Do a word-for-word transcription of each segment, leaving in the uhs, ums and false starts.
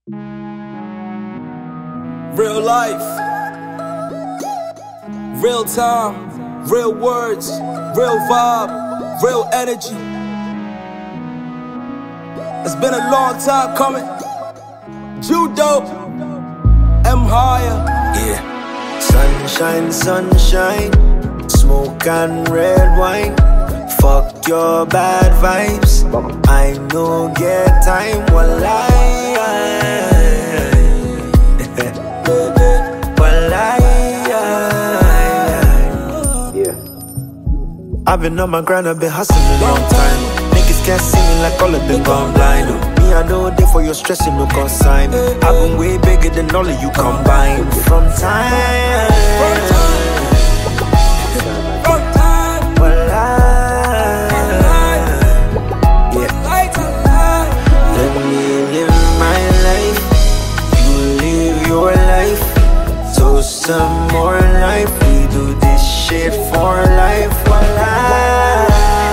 Real life, real time, real words, real vibe, real energy. It's been a long time coming. Judo, M higher. Yeah. Sunshine, sunshine, smoke and red wine. Fuck your bad vibes. I no get time. Well, I, well, I, yeah. I've been on my grind, I've been hustling a long time. Niggas can't see me like all of them gone blind. Me, I know they for your stress and no consign. I've been way bigger than all of you combined. From time, from time, well, I, yeah. Let me live my life, you live your life. So some more life, we do this shit for life. Well, I,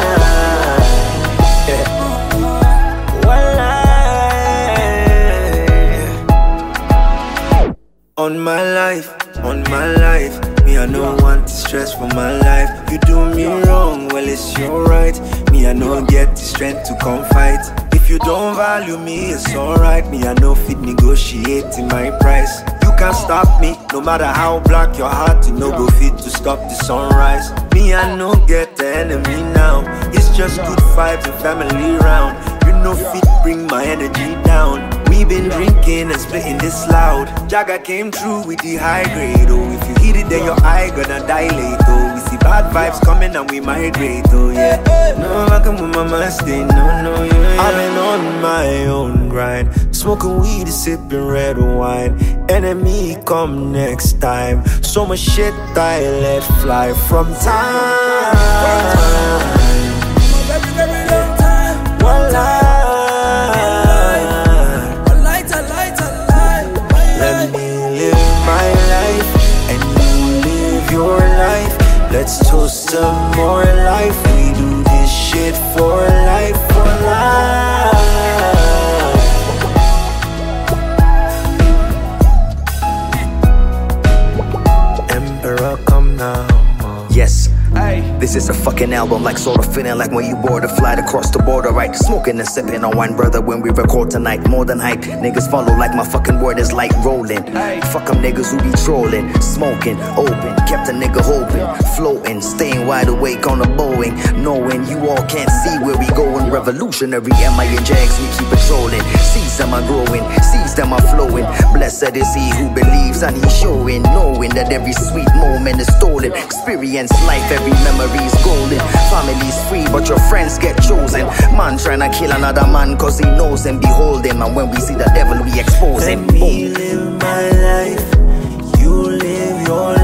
on my life, on my life, me I no want to stress for my life. You do me wrong, well it's your right. Me I no get the strength to come fight. If you don't value me, it's alright. Me I no fit negotiate in my price. You can't stop me, no matter how black your heart. You no go fit to stop the sunrise. Me I no get the enemy now. It's just good vibes and family round. You no fit bring my energy down. We been drinking and splitting this loud. Jagger came through with the high grade. Oh, if you hit it, then your eye gonna dilate. Oh, we see bad vibes coming and we migrate. Oh, yeah. No, I come with my mind stay. No, no, yeah. I've been on my own grind, smoking weed and sipping red wine. Enemy come next time. So much shit I let fly from time. Well, I, let's toast some more life. We do this shit for life, for life. Emperor, come now. Yes. This is a fucking album, like sort of feeling like when you board a flight across the border, right? Smoking and sipping on wine, brother, when we record tonight. More than hype, niggas follow like my fucking word is like rolling. Fuck them niggas who be trolling, smoking, open, kept a nigga hoping, floating, staying wide awake on the Boeing, knowing you all can't see where we going. Revolutionary M I and Jags, we keep patrolling. Seeds them are growing, seeds them are flowing. Blessed is he who believes and he's showing, knowing that every sweet moment is stolen. Experience life, every memory's golden. Family's free, but your friends get chosen. Man tryna kill another man cause he knows him. Behold him, and when we see the devil, we expose him. Let me live my life, you live your life.